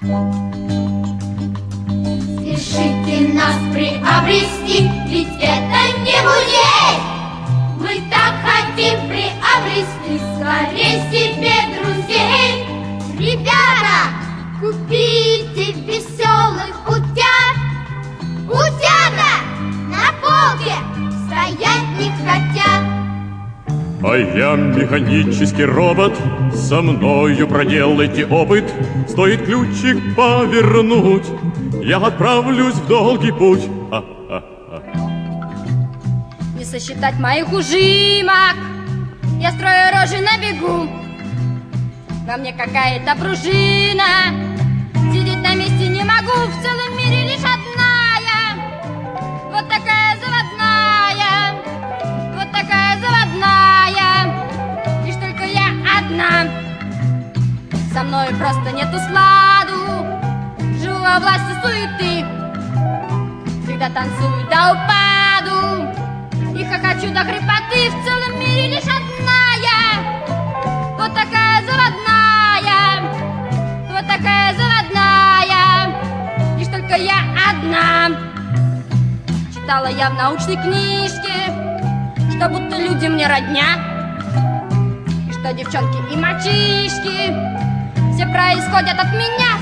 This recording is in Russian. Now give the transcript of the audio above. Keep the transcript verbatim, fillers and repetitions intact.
Спешите нас приобрести, ведь это не музей. Мы так хотим приобрести скорее себе друзей. Ребята, купите веселых утят. Утята на полке стоять не хотят. А я механический робот, со мною проделайте опыт. Стоит ключик повернуть, я отправлюсь в долгий путь. А-а-а. Не сосчитать моих ужимок, я строю рожи на бегу. Во мне какая-то пружина, сидеть на месте не могу. В целом мире лишь одна я, вот такая заводная, вот такая заводная, лишь только я одна. Со мной просто нету сладу, живу во власти суеты, всегда танцую до упаду и хохочу до хрипоты. В целом мире лишь одна я, вот такая заводная, вот такая заводная, лишь только я одна. Читала я в научной книжке, что будто люди мне родня, и что девчонки и мальчишки все происходят от меня.